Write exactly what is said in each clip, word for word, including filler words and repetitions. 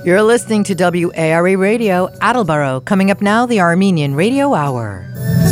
You're listening to W A R E Radio, Attleboro. Coming up now, the Armenian Radio Hour.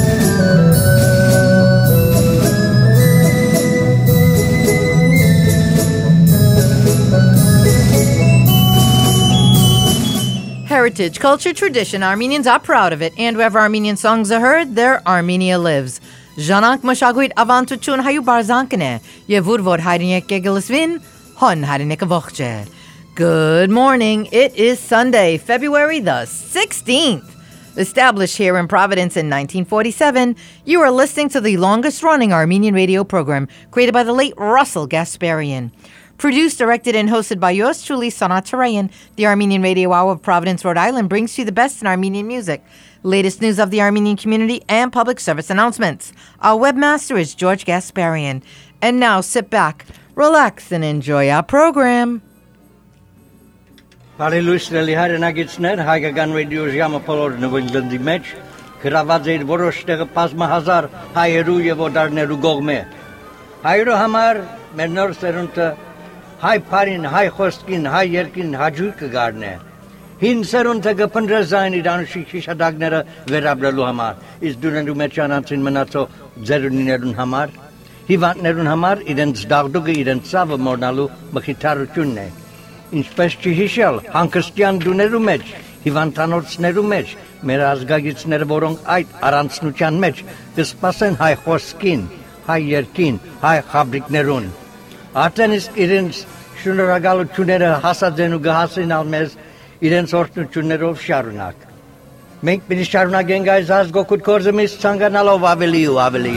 Heritage, culture, tradition. Armenians are proud of it. And wherever Armenian songs are heard, there Armenia lives. Zhanank mashagwit avantuchun hayu barzankane. Yevur vod hayrinek gegelesvin, hon hayrinek avochjer. Good morning. It is Sunday, February the sixteenth. Established here in Providence in nineteen forty-seven, you are listening to the longest-running Armenian radio program created by the late Russell Gasparian. Produced, directed, and hosted by yours truly, Sanat Tarayan, the Armenian Radio Hour of Providence, Rhode Island, brings you the best in Armenian music, latest news of the Armenian community, and public service announcements. Our webmaster is George Gasparian. And now, sit back, relax, and enjoy our program. Բարելույսների հայրենագիցներ, հայկական ռադիո ժամը բոլոր նվիրների մեջ գրաված էր որոշ տեղը բազմահազար հայերու եւ օտարներու կողմէ։ Հայերու համար մեր նոր սերունդը հայ բարին, հայ խոսքին, հայ երկին հաջող կգարնե։ Հին սերունդը կփնտրեզային իր անշիկ հիշադակները վերաբերելու համար, իսկ դուներու մեջ անցին մնացող ձերունիներուն համար, հիվանդներուն համար իրենց դաղդուկը իրենց ցավը մոռնալու մխիթարությունն է։ Ինչպես չհիշել հանգստյան դուներու մեջ, հիվանդանոցներու մեջ, մեր ազգագիցները, որոնք այդ առանցնության մեջ կսպասեն հայ խոսքին, հայ երկին, հայ խաբրիկներուն։ Արդեն իսկ իրենց շնորհակալությունները հասած են ու կհասնեն մեզ իրենց օրհնություններով շարունակ։ Մենք պիտի շարունակենք այս ազգօգուտ գործը մեզ ցանկանալով ավելի ու ավելի։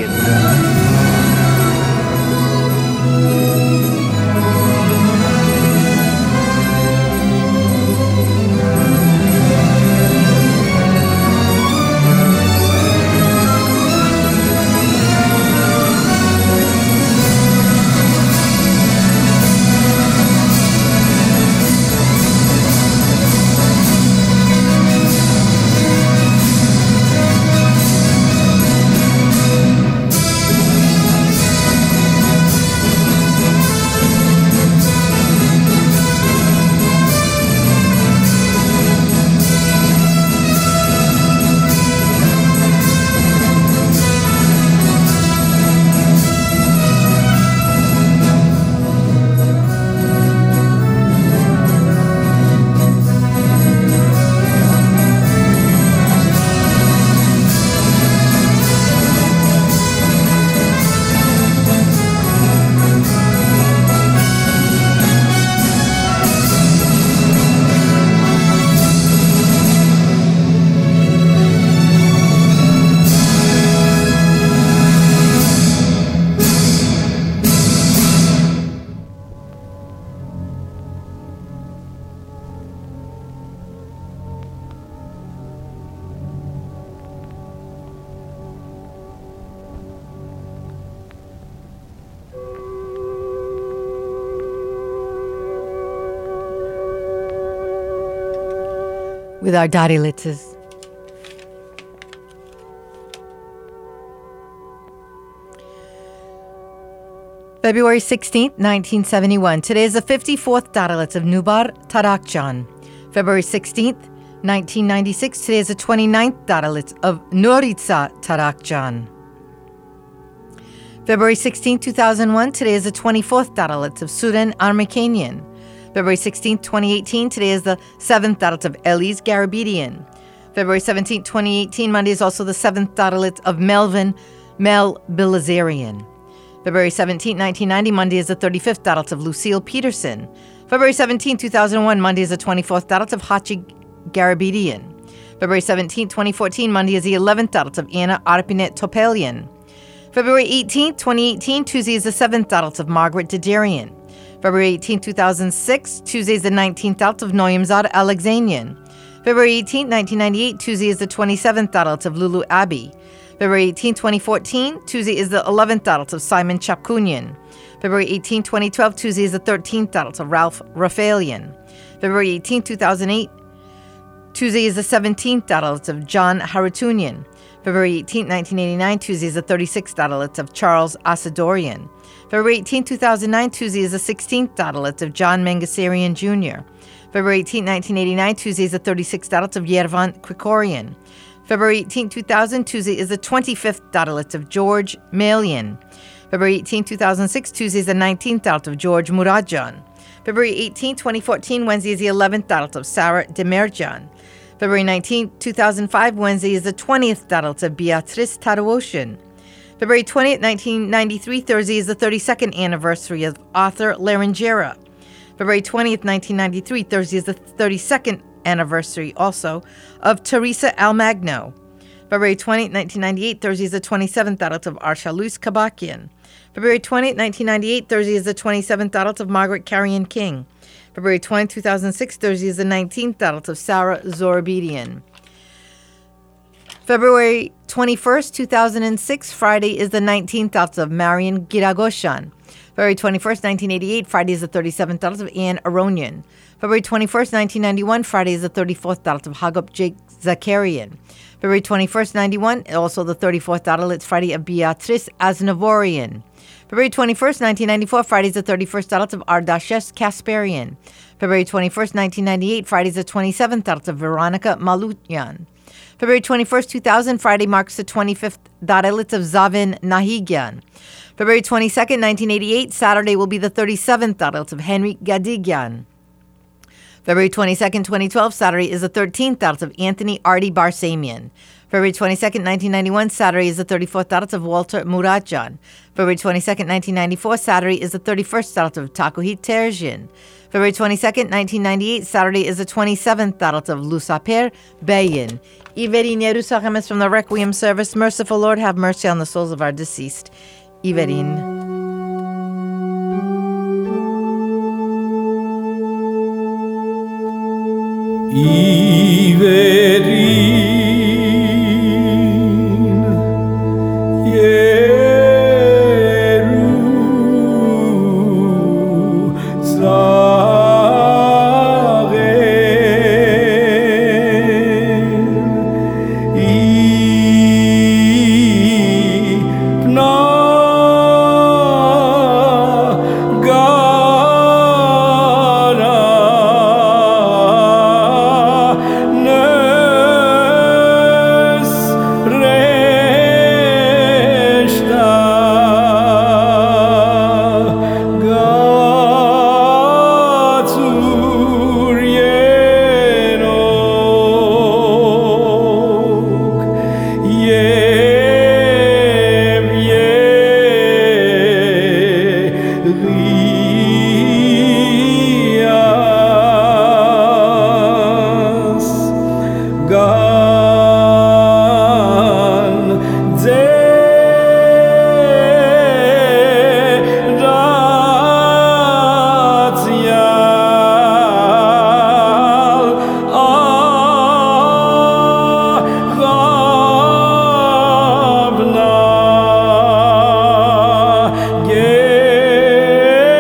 With our Darilitzes. February sixteenth, nineteen seventy-one. Today is the fifty-fourth Darilitz of Nubar Tarakjan. February sixteenth, nineteen ninety-six. Today is the twenty-ninth Darilitz of Noritsa Tarakjan. February sixteenth, two thousand one. Today is the twenty-fourth Darilitz of Sudan Armenian. February sixteenth, twenty eighteen. Today is the seventh Darilitz of Elis Garabedian. February seventeenth, twenty eighteen. Monday is also the seventh Darilitz of Melvin Mel Bilazarian. February seventeenth, nineteen ninety. Monday is the thirty-fifth Darilitz of Lucille Peterson. February seventeenth, two thousand one. Monday is the twenty-fourth Darilitz of Hachi Garabedian. February seventeenth, twenty fourteen. Monday is the eleventh Darilitz of Anna Arpinet Topelian. February eighteenth, twenty eighteen. Tuesday is the seventh Darilitz of Margaret Dedarian. February eighteenth, two thousand six. Tuesday is the nineteenth Darilitz of Noyamzad Alexanian. February eighteenth, nineteen ninety-eight. Tuesday is the twenty-seventh Darilitz of Lulu Abbey. February eighteenth, twenty fourteen. Tuesday is the eleventh Darilitz of Simon Chapkunian. February eighteenth, twenty twelve. Tuesday is the thirteenth Darilitz of Ralph Rafaelian. February eighteenth, two thousand eight. Tuesday is the seventeenth Darilitz of John Haratunian. February eighteenth, nineteen eighty-nine. Tuesday is the thirty-sixth Darilitz of Charles Asadorian. February eighteenth, two thousand nine. Tuesday is the sixteenth Darilitz of John Mangasarian Junior February eighteenth, nineteen eighty-nine, Tuesday is the thirty-sixth Dalet of Yervan Krikorian. February eighteenth, two thousand, Tuesday is the twenty-fifth Dalet of George Malian. February eighteenth, two thousand six, Tuesday is the nineteenth Dalet of George Muradjan. February eighteenth, twenty fourteen, Wednesday is the eleventh Dalet of Sarah Demirjan. February nineteenth, two thousand five, Wednesday is the twentieth Dalet of Beatrice Tadawoshin. February twentieth, nineteen ninety-three, Thursday is the thirty-second anniversary of Arthur Larangera. February twentieth, nineteen ninety-three, Thursday is the thirty-second anniversary also of Teresa Almagno. February twentieth, nineteen ninety-eight, Thursday is the twenty-seventh Dalet of Archelaus Kabakian. February twentieth, nineteen ninety-eight, Thursday is the twenty-seventh Dalet of Margaret Carrion King. February twentieth, two thousand six, Thursday is the nineteenth Dalet of Sarah Zorobedian. February twenty-first, two thousand six, Friday is the nineteenth Dalet of Marian Giragoshan. February twenty-first, nineteen eighty-eight, Friday is the thirty-seventh Dalet of Anne Aronian. February twenty-first, nineteen ninety-one, Friday is the thirty-fourth Dalet of Hagop Jake Zakarian. February twenty-first, ninety-one, also the thirty-fourth Dalet, it's Friday of Beatrice Aznavorian. February twenty-first, nineteen ninety-four, Friday is the thirty-first Dalet of Ardashes Kasparian. February twenty-first, nineteen ninety-eight, Friday is the twenty-seventh Dalet of Veronica Malutyan. February twenty-first, two thousand, Friday marks the twenty-fifth Dalet of Zavin Nahigyan. February twenty-second, nineteen eighty-eight, Saturday will be the thirty-seventh Dalet of Henry Gadigyan. February twenty-second, twenty twelve, Saturday is the thirteenth Dalet of Anthony Artie Barsamian. February twenty-second, nineteen ninety-one, Saturday is the thirty-fourth Dalet of Walter Muradjan. February twenty-second, nineteen ninety-four, Saturday is the thirty-first Dalet of Takuhit Terzian. February twenty-second, nineteen ninety-eight, Saturday is the twenty-seventh Dalet of Lusaper Bayin. Iverin Yerusachim from the Requiem service. Merciful Lord, have mercy on the souls of our deceased. Iverin. Iverin Yerushalayim Ipna Yeah.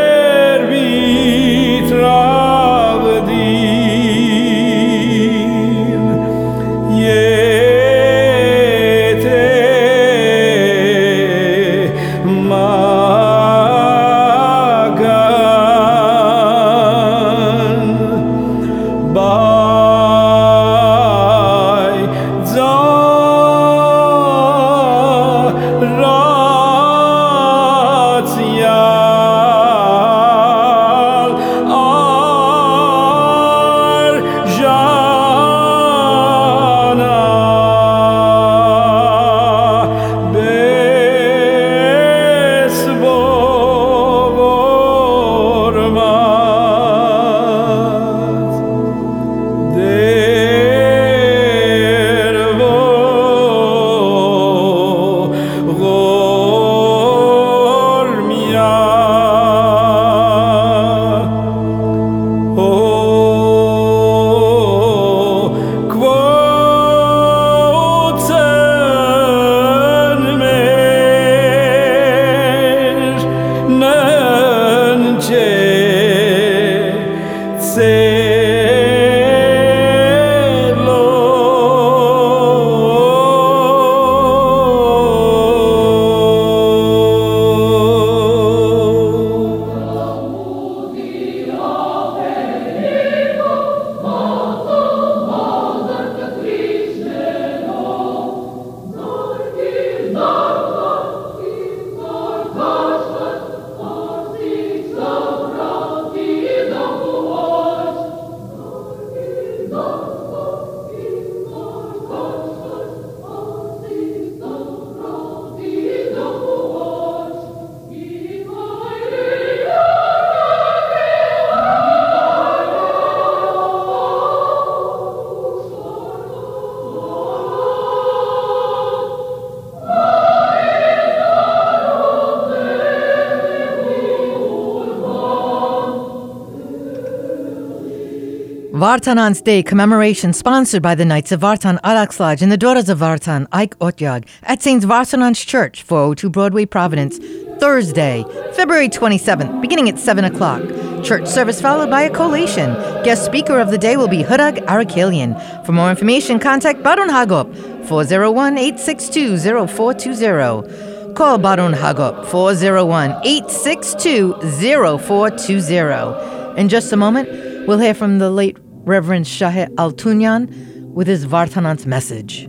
Vartanant's Day commemoration sponsored by the Knights of Vartan Arax Lodge and the Daughters of Vartan Ike Otyag at Saint Vartanant's Church, four oh two Broadway, Providence, Thursday, February twenty-seventh, beginning at seven o'clock. Church service followed by a collation. Guest speaker of the day will be Hudag Arakelian. For more information, contact Barun Hagop, four oh one, eight six two, oh four two oh. Call Barun Hagop, four oh one, eight six two, oh four two oh. In just a moment, we'll hear from the late Reverend Shaheh Altunyan with his Vartanant message.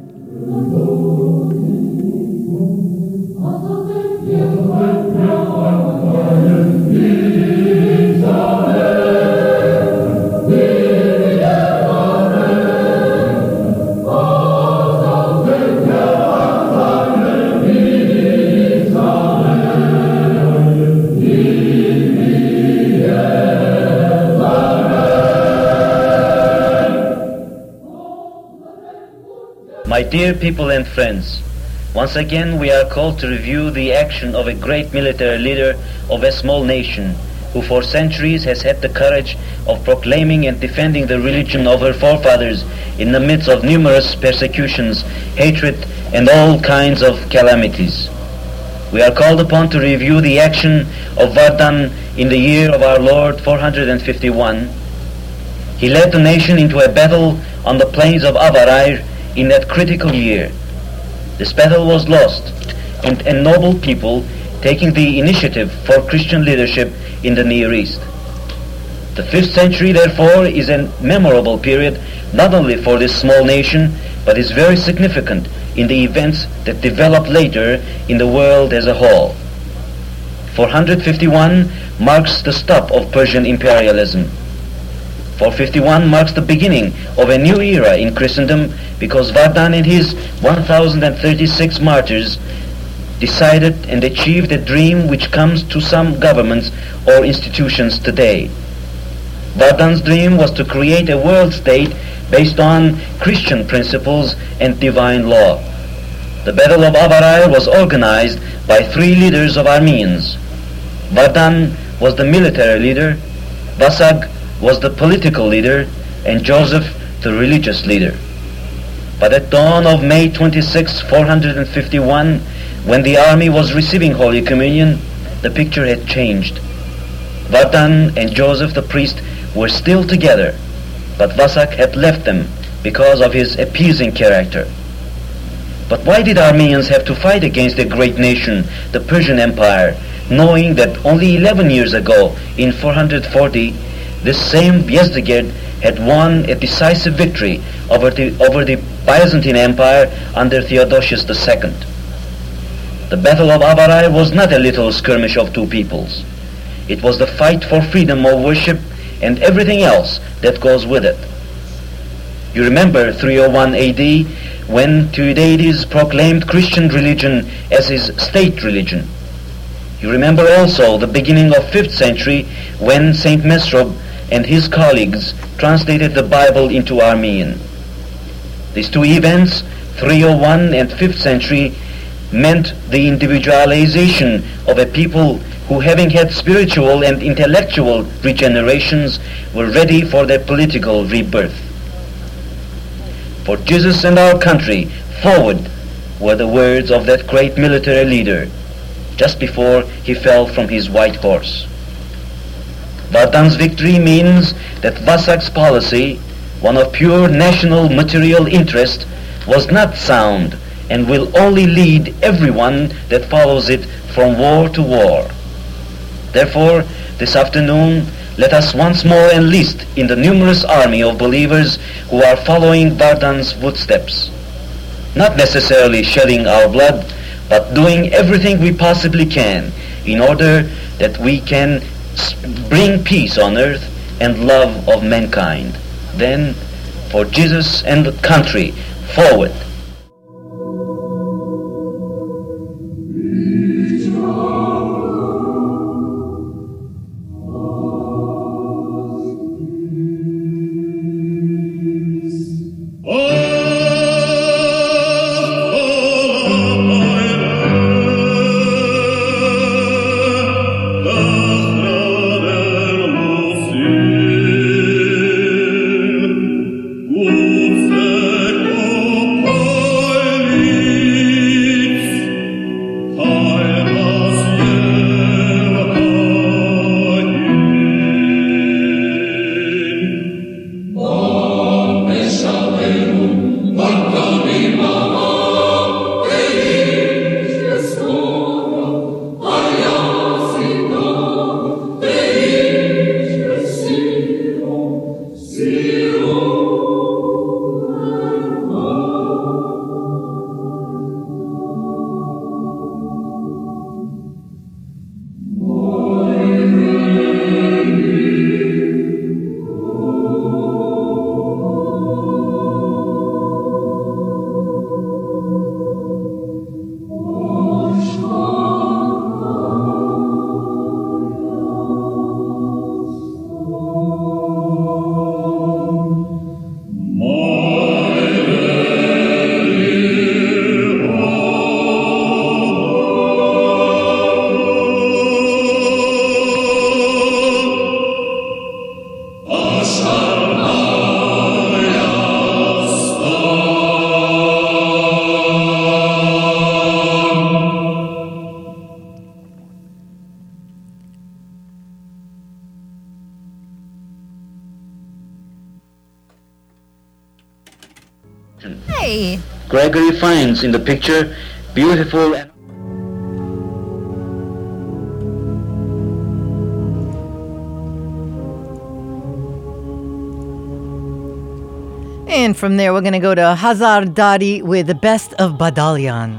My dear people and friends, once again we are called to review the action of a great military leader of a small nation who for centuries has had the courage of proclaiming and defending the religion of her forefathers in the midst of numerous persecutions, hatred, and all kinds of calamities. We are called upon to review the action of Vardan in the year of our Lord four hundred fifty-one. He led the nation into a battle on the plains of Avarair in that critical year. This battle was lost, and a noble people taking the initiative for Christian leadership in the Near East. The fifth century, therefore, is a memorable period not only for this small nation, but is very significant in the events that developed later in the world as a whole. four hundred fifty-one marks the stop of Persian imperialism. four fifty-one marks the beginning of a new era in Christendom because Vardan and his one thousand thirty-six martyrs decided and achieved a dream which comes to some governments or institutions today. Vardan's dream was to create a world state based on Christian principles and divine law. The Battle of Avarair was organized by three leaders of Armenians. Vardan was the military leader, Vasag was the political leader, and Joseph the religious leader. But at dawn of May twenty-sixth, four hundred fifty-one, when the army was receiving Holy Communion, the picture had changed. Vardan and Joseph the priest were still together, but Vasak had left them because of his appeasing character. But why did Armenians have to fight against a great nation, the Persian Empire, knowing that only eleven years ago, in four hundred forty, this same Yezdegerd had won a decisive victory over the, over the Byzantine Empire under Theodosius the Second. The Battle of Avarair was not a little skirmish of two peoples. It was the fight for freedom of worship and everything else that goes with it. You remember three oh one A D when Thucydides proclaimed Christian religion as his state religion. You remember also the beginning of fifth century when Saint Mesrob and his colleagues translated the Bible into Armenian. These two events, three oh one and fifth century, meant the individualization of a people who, having had spiritual and intellectual regenerations, were ready for their political rebirth. For Jesus and our country, forward, were the words of that great military leader, just before he fell from his white horse. Vardan's victory means that Vasak's policy, one of pure national material interest, was not sound and will only lead everyone that follows it from war to war. Therefore, this afternoon, let us once more enlist in the numerous army of believers who are following Vardan's footsteps, not necessarily shedding our blood, but doing everything we possibly can in order that we can bring peace on earth and love of mankind. Then, for Jesus and the country, forward. Oh Hey. Gregory finds in the picture beautiful and And from there, we're going to go to Hazar Dari with the best of Badalyan.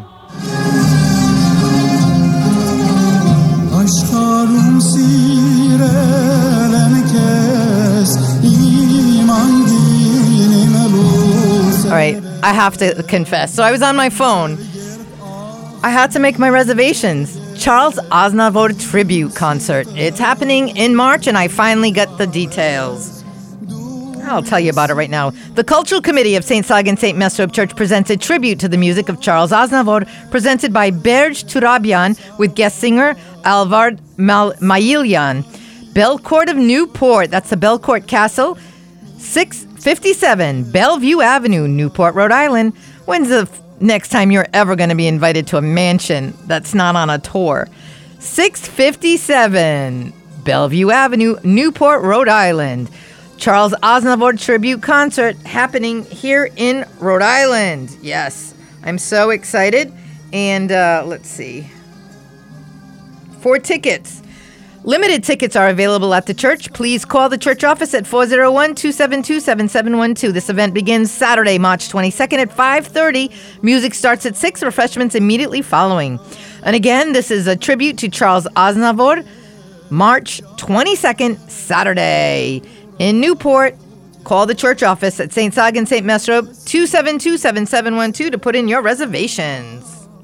All right, I have to confess. So I was on my phone. I had to make my reservations. Charles Aznavour tribute concert. It's happening in March, and I finally got the details. I'll tell you about it right now. The Cultural Committee of Saint Sag and Saint Mesrop Church presents a tribute to the music of Charles Aznavour, presented by Berj Turabian with guest singer Alvard Mal- Mailyan. Belcourt of Newport, that's the Belcourt Castle, six fifty-seven Bellevue Avenue, Newport, Rhode Island. When's the f- next time you're ever going to be invited to a mansion that's not on a tour? six fifty-seven Bellevue Avenue, Newport, Rhode Island. Charles Aznavour tribute concert happening here in Rhode Island. Yes, I'm so excited. And uh, let's see. For tickets. Limited tickets are available at the church. Please call the church office at four oh one, two seven two, seven seven one two. This event begins Saturday, March twenty-second at five thirty. Music starts at six, refreshments immediately following. And again, this is a tribute to Charles Aznavour, March twenty-second, Saturday. In Newport, call the church office at Saint Sag and Saint Mesrop, two seven two, seven seven one two to put in your reservations.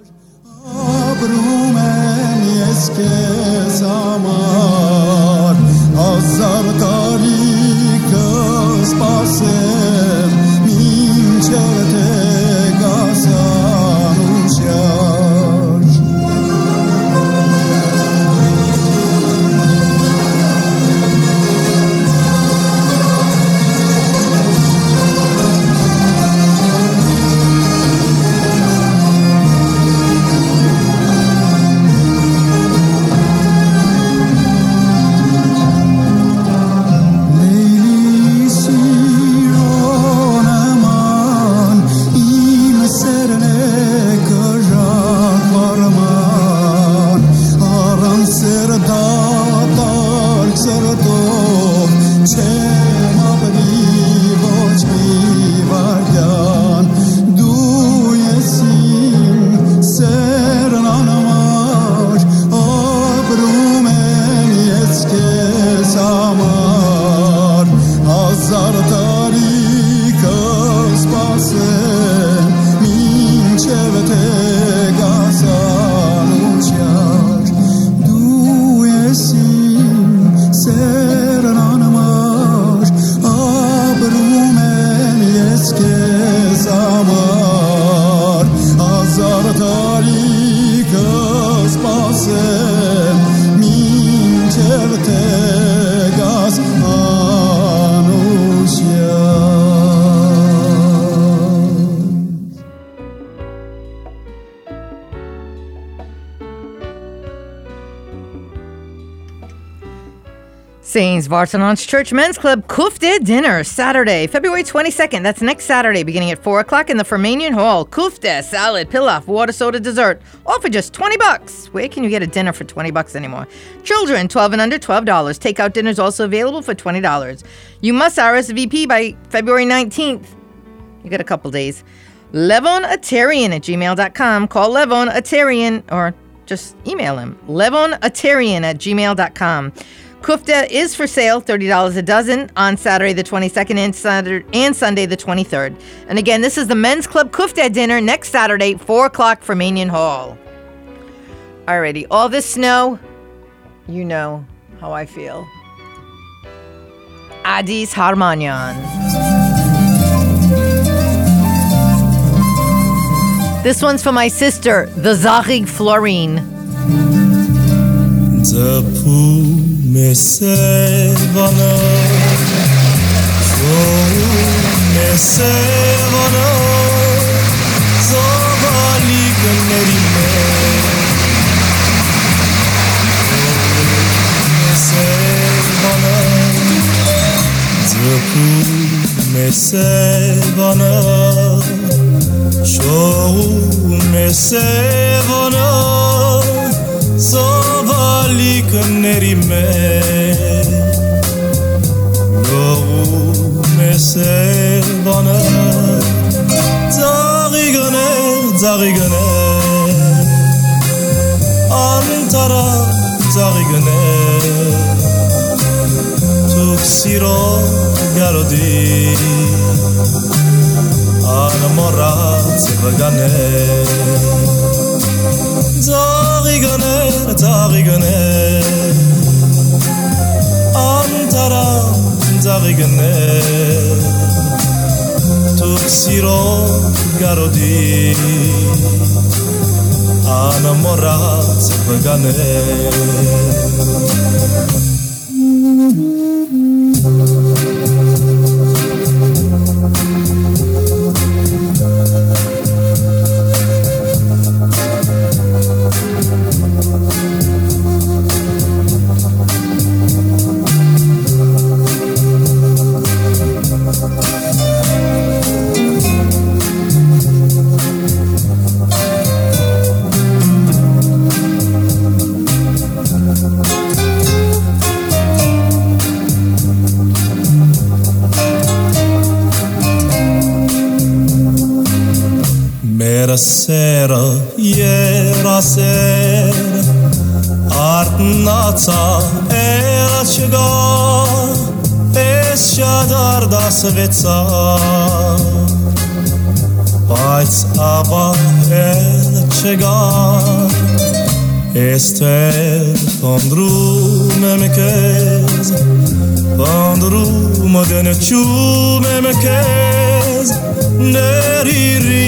Saint Vartanon's Church Men's Club Kufte Dinner, Saturday, February twenty-second. That's next Saturday, beginning at four o'clock in the Fermanian Hall. Kufte, salad, pilaf, water, soda, dessert, all for just twenty bucks. Where can you get a dinner for twenty bucks anymore? Children, twelve and under, twelve dollars. Takeout dinners also available for twenty dollars. You must R S V P by February nineteenth. You got a couple days. Levon Atarian at gmail dot com. Call Levon Atarian or just email him. Levon Atarian at gmail dot com. Kufta is for sale, thirty dollars a dozen, on Saturday the twenty-second and, Saturday, and Sunday the twenty-third. And again, this is the Men's Club Kufta dinner next Saturday, four o'clock for Manion Hall. Alrighty, all this snow, you know how I feel. Adis Harmanyan. This one's for my sister, the Zahig Florine. Mesevana, mesevana, zavali gönlerime. Mesevana, zıpı mesevana. Show me sevono Sovali caneri me Show me sevono Zariganer, zariganer Antara zariganer Tuxiro garodi Anamorat zariganer Zariganer, zariganer Antara zariganer Tuxiro garodi Anamorat zariganer Sera, iera sera Artnața era cega Eșadar da sveța Paiț aba era cega Ester Pondrume mekez Pondrume deneciume mekez Neri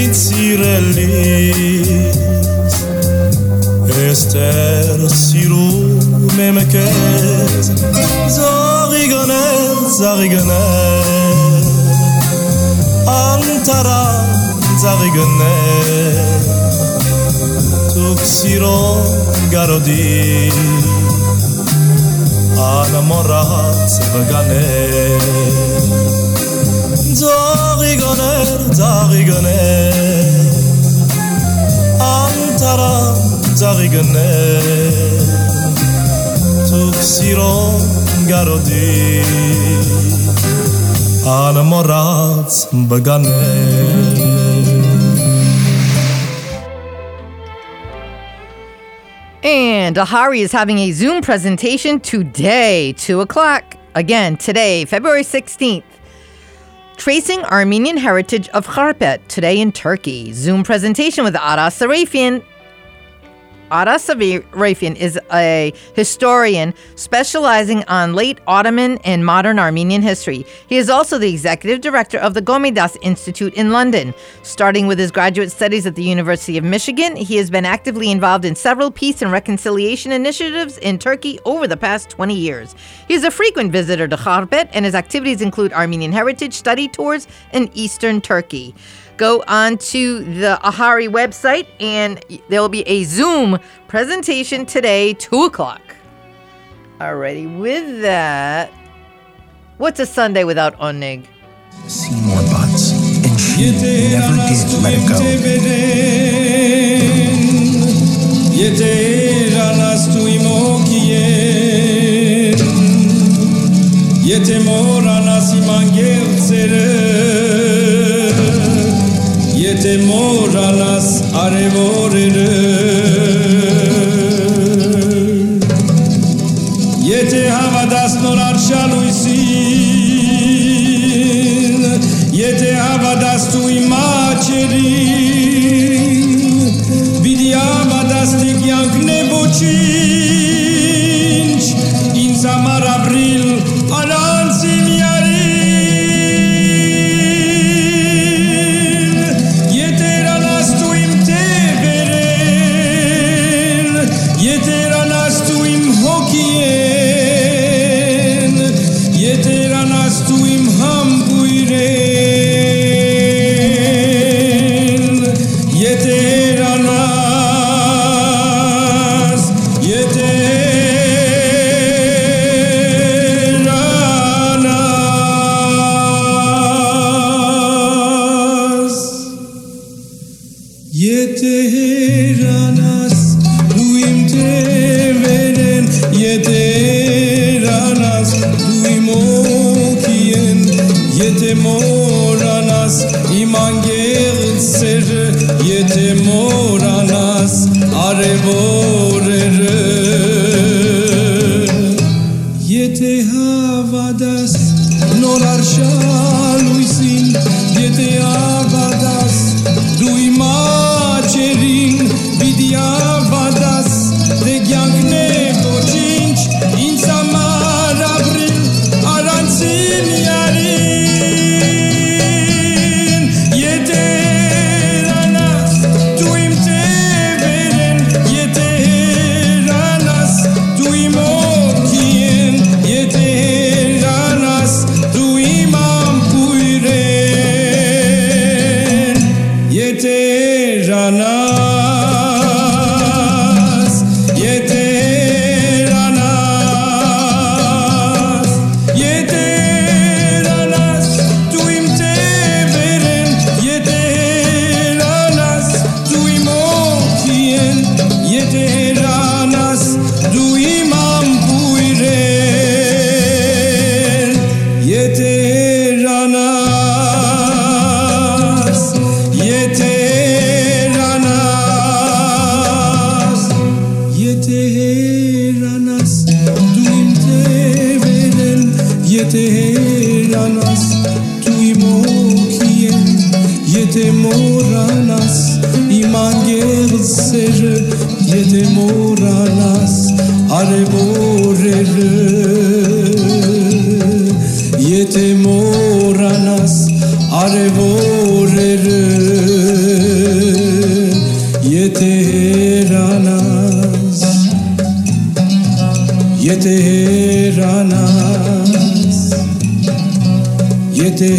rințirelis Ester siru memekez Zariganer, zariganer Antara zariganer Tuxiro garodi Anamorat zariganer Zariganer, zariganer Antara zariganer Tuxiro garodi Anamorat baganer And Ahari is having a Zoom presentation today, two o'clock. Again, today, February sixteenth. Tracing Armenian Heritage of Kharpet, today in Turkey. Zoom presentation with Aras Sarafian. Aras Sarafian is a historian specializing on late Ottoman and modern Armenian history. He is also the executive director of the Gomidas Institute in London. Starting with his graduate studies at the University of Michigan, he has been actively involved in several peace and reconciliation initiatives in Turkey over the past twenty years. He is a frequent visitor to Kharpet, and his activities include Armenian heritage study tours in eastern Turkey. Go on to the Ahari website, and there will be a Zoom presentation today, two o'clock. Alrighty, with that, what's a Sunday without Onnig? Seymour Butts, and she never did let it go. Եթե մորանաս արևորերը Եթե հավատաս նոր արշալույսին Եթե հավատաս դու իմ աչերին Պիտի հավատաս թե կյանքն է ոչինչ Ինձ համար ապրիլ առանց իմ յարին Yeter havadas nor arsha luisin yete havadas dui macherin vidia havadas de gyangne vochinch in samar abril aranzin yarin yete ranas duim teveren yete ranas duim okien yete ranas duim ampuiren yete ranas yete ranas yete ranas duim teveren yete ranas duim okien yete ranas duim ampuiren yete ranas yete ranas yete ranas duim teveren yete ranas duim okien yete moranas imanger seje yete moranas arevorere yete moranas arevorere yete ranas yete ranas yete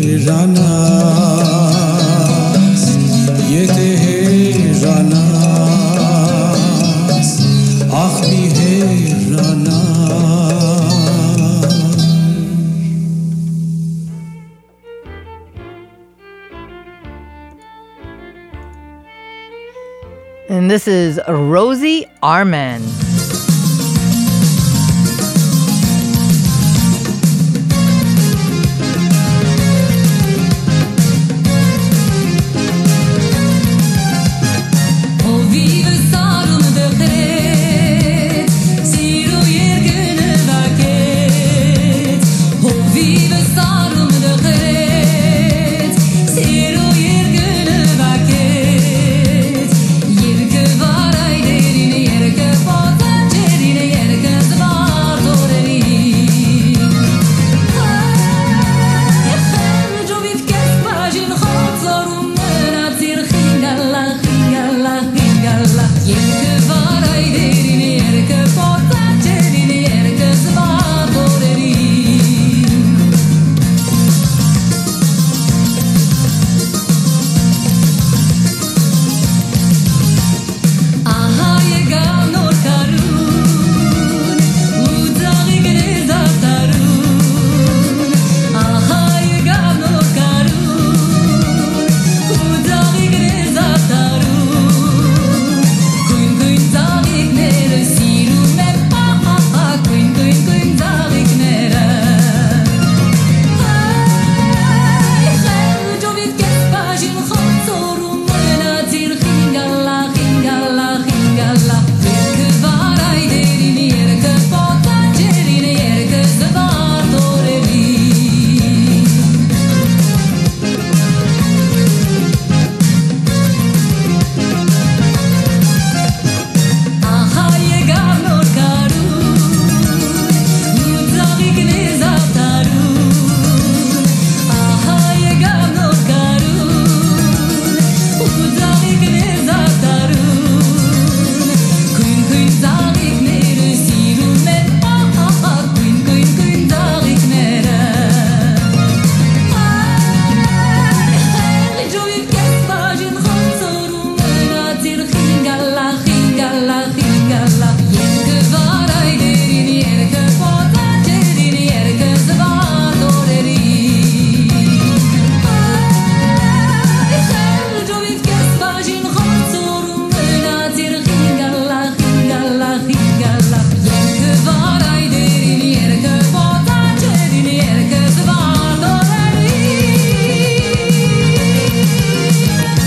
ranas yete ranas ach mi ranas. And this is Rosie Arman.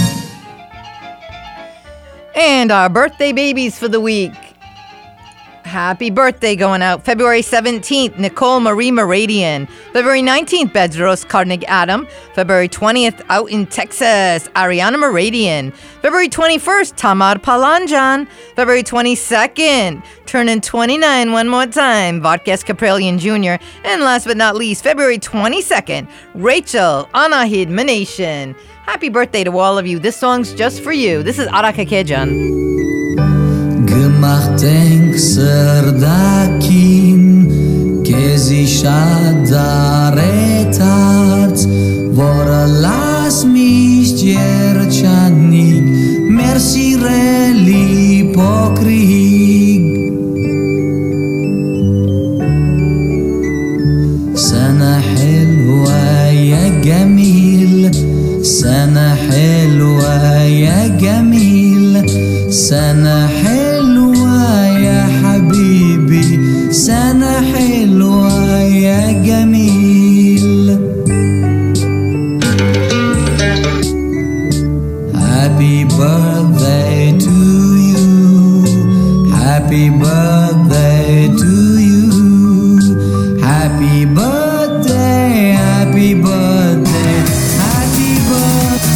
And our birthday babies for the week. Happy birthday going out. February seventeenth, Nicole Marie Meradian. February nineteenth, Bedros Carnegie Adam. February twentieth, out in Texas, Ariana Meradian. February twenty-first, Tamar Palanjan. February twenty-second, turning twenty-nine one more time, Vodkas Kaprelian Junior And last but not least, February twenty-second, Rachel Anahid Manation. Happy birthday to all of you. This song's just for you. This is Araka Kejan. Gemachten serdakim kezishadaretarz vora las mich dierchanik merci reli pokrig sana helwa ya jamil sana helwa ya jamil sana سنة حلوة يا جميل. Happy birthday to you. Happy birthday to you. Happy birthday, happy birthday, happy birthday.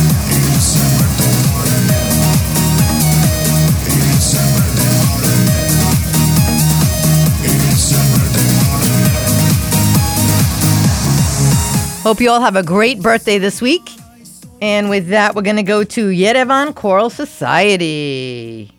Hope you all have a great birthday this week. And with that, we're going to go to Yerevan Choral Society.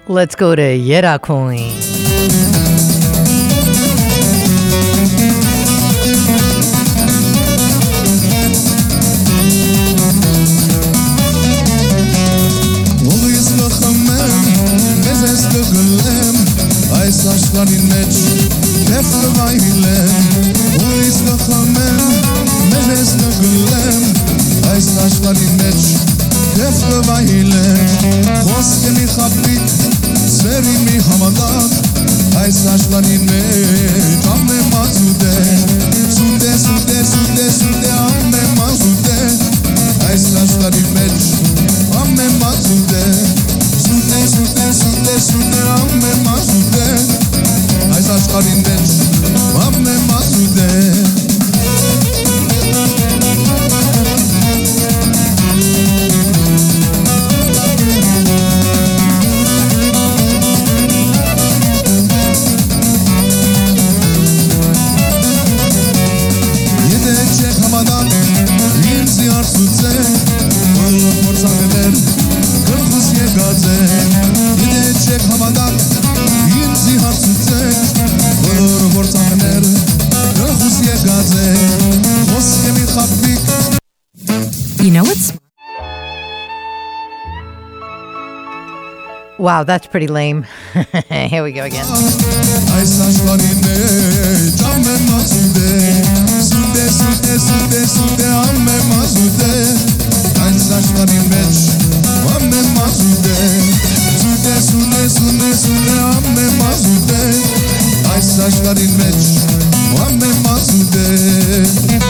Let's go to Yeracoin. Այս աշխարհին մեջ քեֆ կվայելեմ Ուրիշ կխմեմ մեր ես կգլեմ Այս աշխարհին մեջ քեֆ կվայելեմ Խոսքը մի խաբիկ սերի մի համադակ Այս աշխարհին մեջ ամեն մազուտ է Սուտ է, սուտ է, սուտ է, սուտ է ամեն մազուտ է Այս աշխարհին մեջ ամեն մազուտ է Սուտ է, սուտ է, սուտ է, սուտ է ամեն մազուտ է Այս աշխարհին մեջ ամեն մազուտ է Եթե չեք համադակ ինձի արծուցեք Բոլոր փորձակներ գլխուս եկած են Եթե չեք համադակ ինձի հարցուցեք Բոլոր փորձակներ գլխուս եկած են Խոսքը մի խաբիկ You know what's Wow, that's pretty lame. Here we go again. Այս աշխարհին մեջ ամեն մազուտ է Սուտ է, սուտ է, սուտ է, սուտ է ամեն մազուտ է Այս աշխարհին մեջ ամեն մազուտ է Սուտ է, սուտ է, սուտ է, սուտ է ամեն մազուտ է Այս աշխարհին մեջ ամեն մազուտ է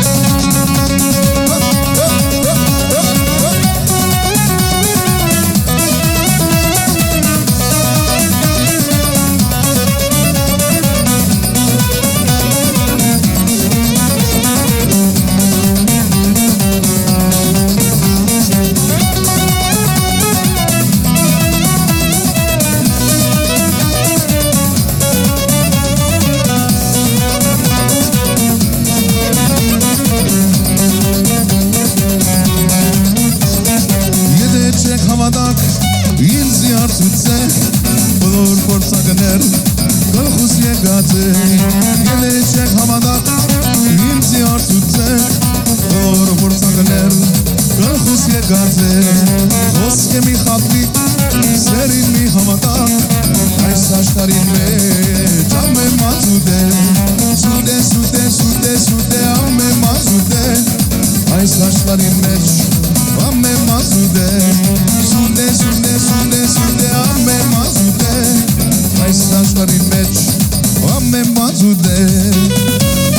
Բոլոր փորձակներ գլխուս եկած են Եթե չեք համադակ ինձի արծուցեք Բոլոր փորձակներ գլխուս եկած են Խոսքը մի խաբիկ սերին մի համադակ Այս աշխարհին մեջ ամեն մազուտ է Սուտ է, սուտ է, սուտ է, սուտ է ամեն մազուտ է Այս աշխարհին մեջ ամեն մազուտ է Սուտ է, սուտ է, սուտ է, սուտ է ամեն մազուտ է Այս աշխարհին մեջ ամեն մազուտ է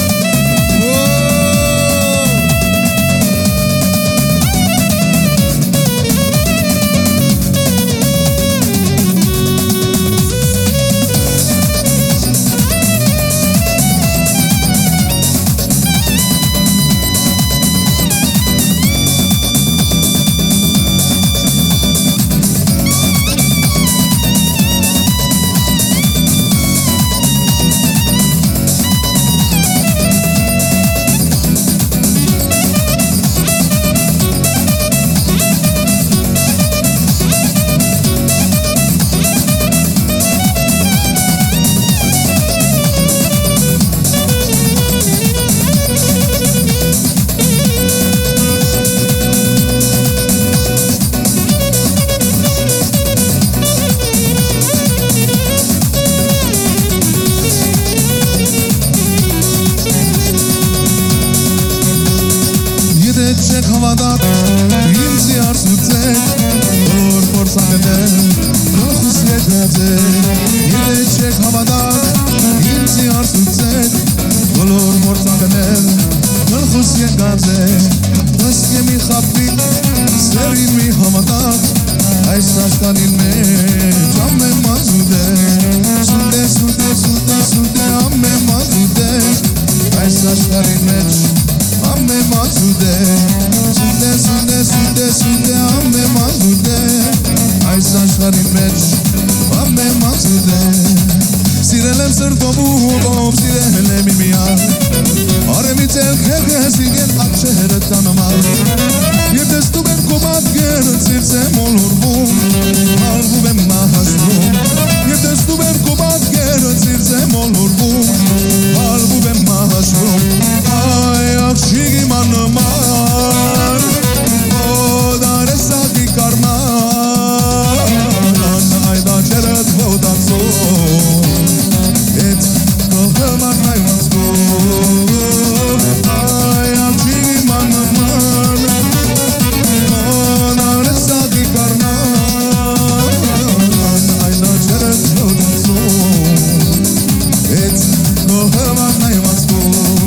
Չեք հավատակ ինձի արծուցեք Բոլոր փորձակներ գլխուս եկած են Եթե չեք հավատակ ինձի արծուցեք Բոլոր փորձակներ գլխուս եկած են Խոսքը մի խաբիկ սերին մի համատակ Այս աշխարհին մեջ ամեն մազուտ է Սուտ է, սուտ է, սուտ է, սուտ է ամեն մազուտ է Այս աշխարհին մեջ ամեն մազուտ է Սուտ է, սուտ է, սուտ է, սուտ է ամեն մազուտ է Այս աշխարհին մեջ ամեն մազուտ է Սիրել եմ սրտով ու հոգով, սիրել եմ իմիան Արեմից էլ քեգեսիկ են աչերը տանամալ Եվ տեսնում եմ քո պատկերը ծիրց եմ ոլորվում Ալվում եմ մահասնում چرت بودم سو ات گاه من نیمز گو آی همچی من من من رساقی کرنان ayda çerez bودم سو ات گاه من نیمز گو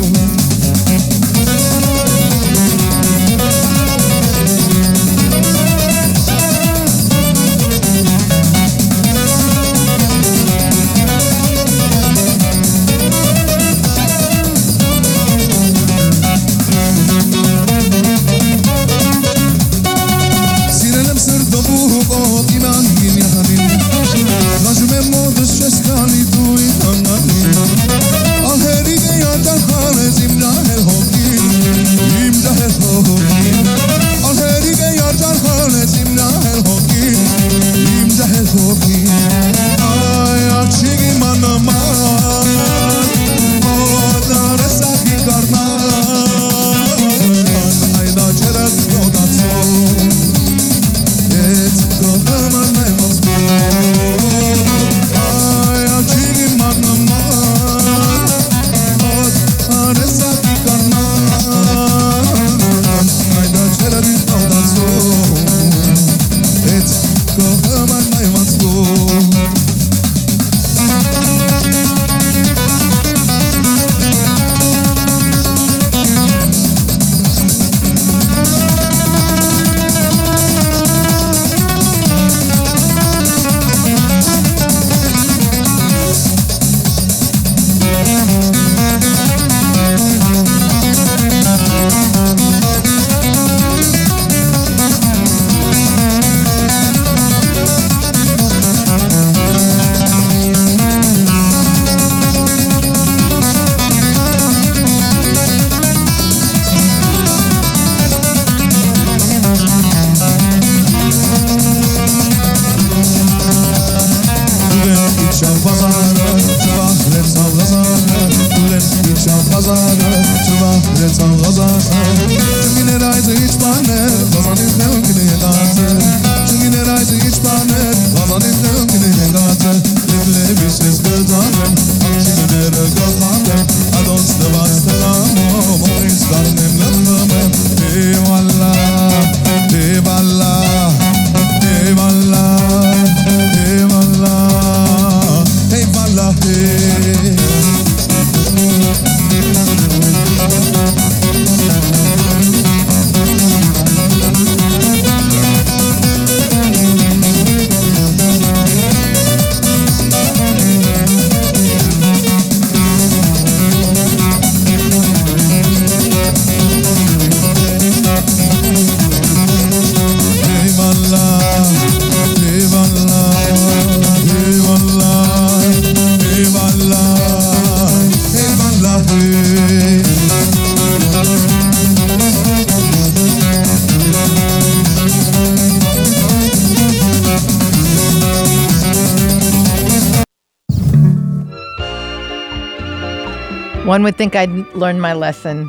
One would think I'd learned my lesson.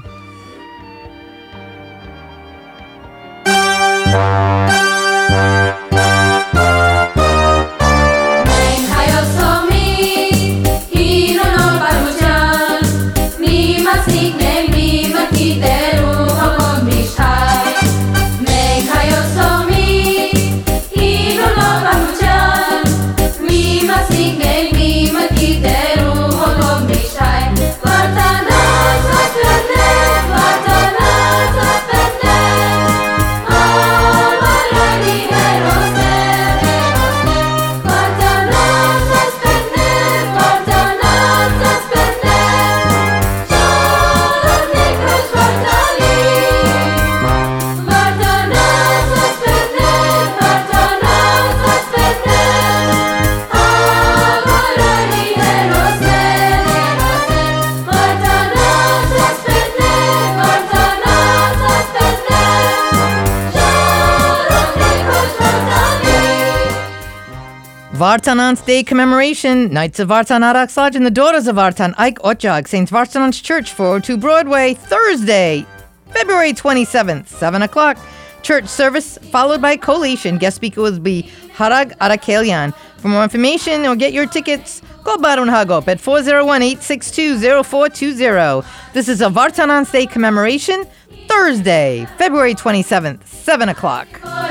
Vartanant's Day commemoration, Knights of Vartan Araxlaj and the Daughters of Vartan Ike Otjag, Saint Vartanant's Church, four oh two Broadway, Thursday, February twenty-seventh, seven o'clock. Church service followed by collation. Guest speaker will be Harag Arakelian. For more information or get your tickets, go Barun Hagop at four oh one, eight six two, oh four two oh. This is a Vartanants Day commemoration, Thursday, February twenty-seventh, seven o'clock.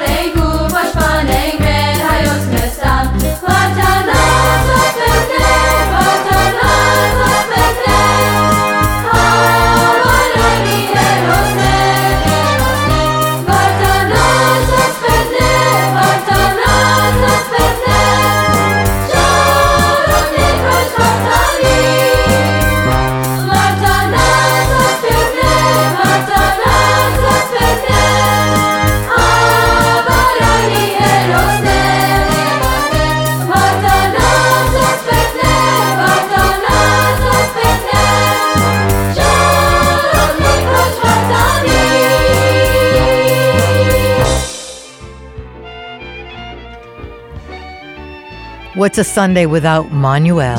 What's a Sunday without Manuel?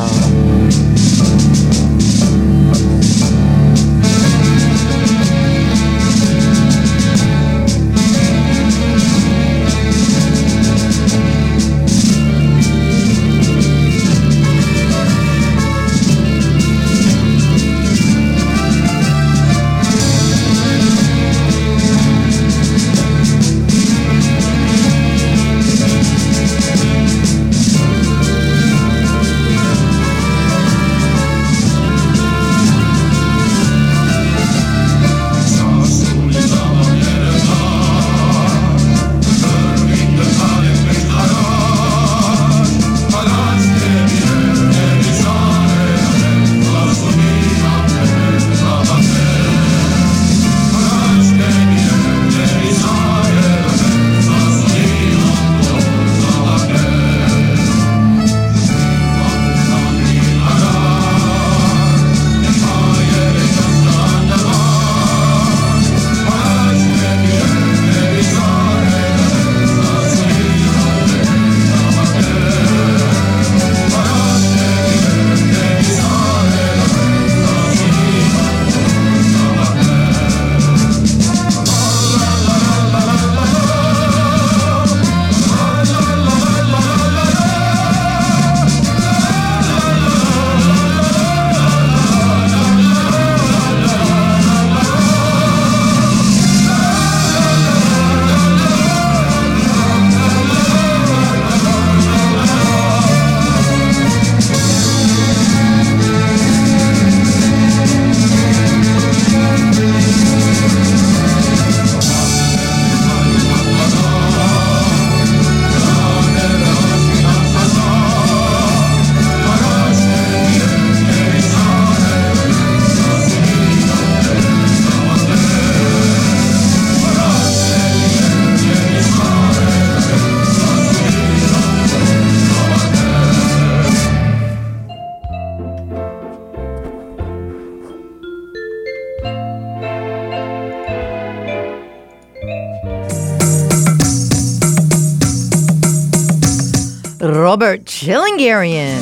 Robert Chilingarian.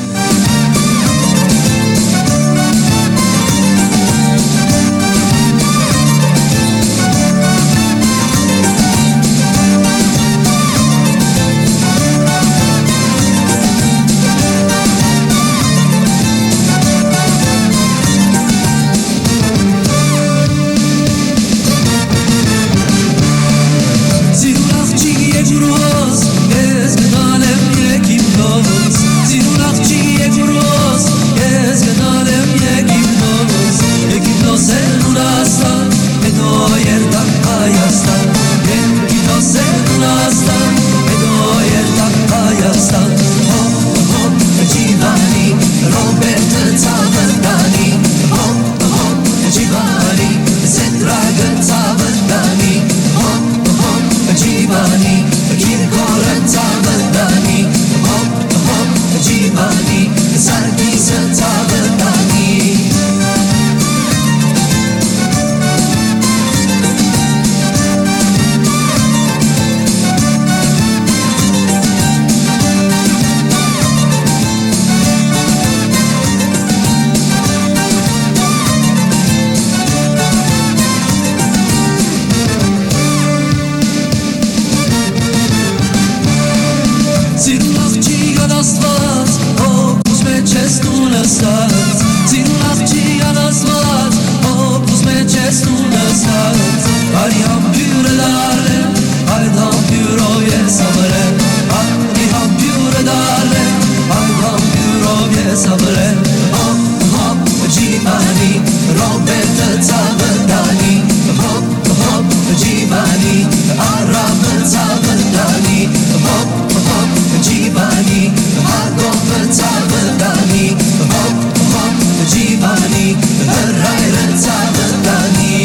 lăsat Țin nafci a lăsat O pus meces nu lăsat Ari am piure dale Ai dam piuro e sabere Ari am piure dale Ai dam piuro e sabere Hop hop Givani Robert Zavandani Hop hop Givani Arab Zavandani Hop hop Givani Agop Zavandani Hop hop Givani Rair Zavandani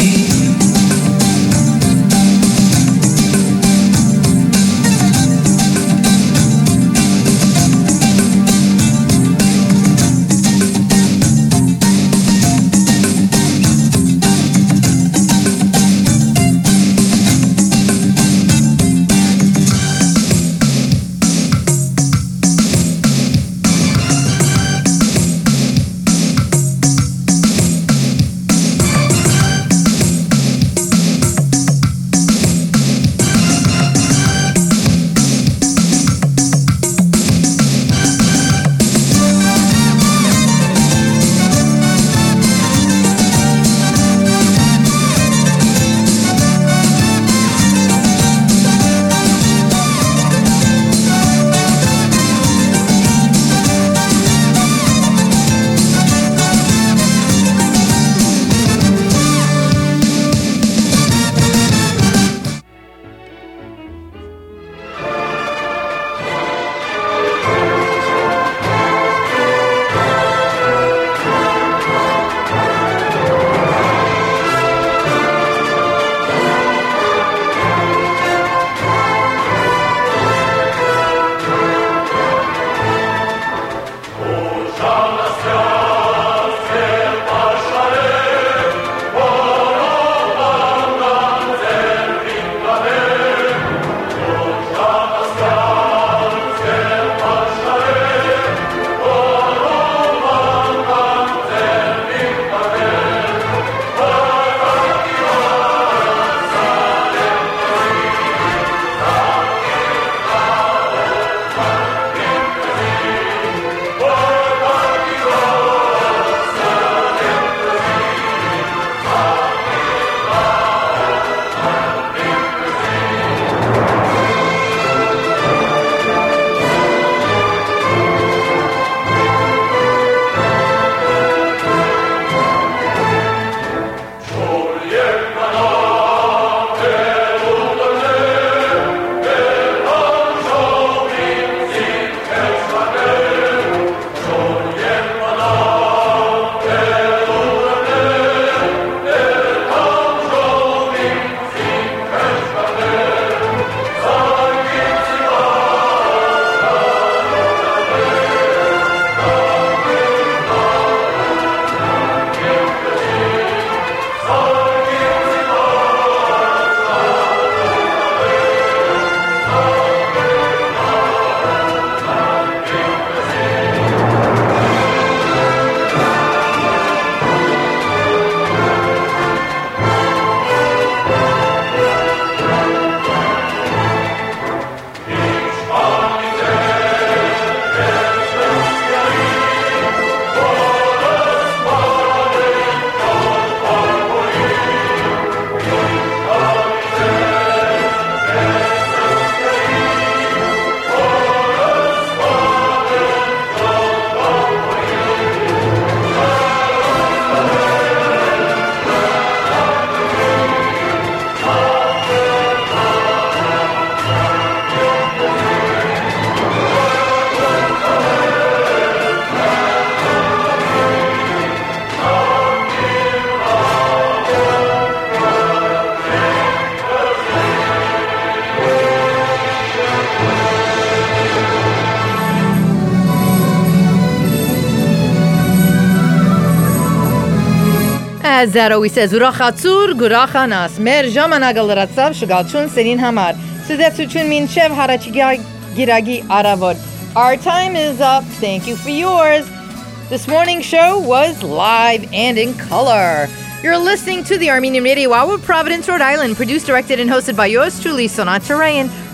As that always says, Urachatzur, Gurachanas, Mer Jamanagal Ratsav, Shugalchun, Serin Hamar. Suzetsuchun Min Chev Harachigiragi Aravod. Our time is up. Thank you for yours. This morning's show was live and in color. You're listening to the Armenian Radio Hour, Providence, Rhode Island, produced, directed, and hosted by yours truly, Sonat Turayan.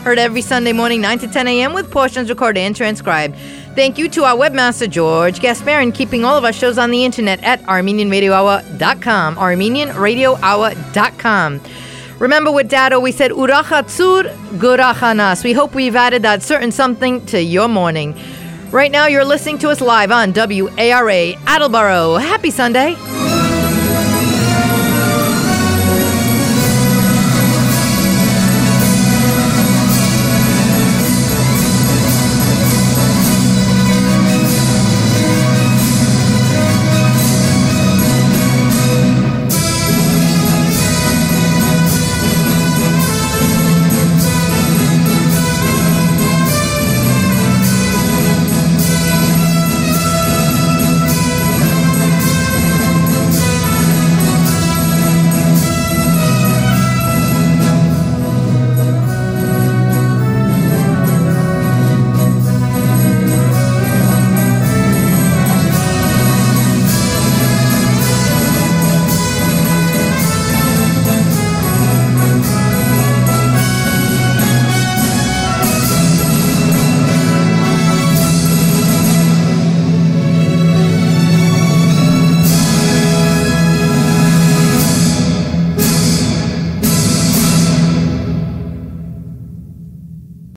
heard every Sunday morning, nine to ten a.m. with portions recorded and transcribed. Thank you to our webmaster, George Gasparin, keeping all of our shows on the internet at armenian radio hour dot com, armenian radio hour dot com. Remember what Dad always said, Urachatzur gurachanas. We hope we've added that certain something to your morning. Right now, you're listening to us live on W A R A Attleboro. Happy Sunday.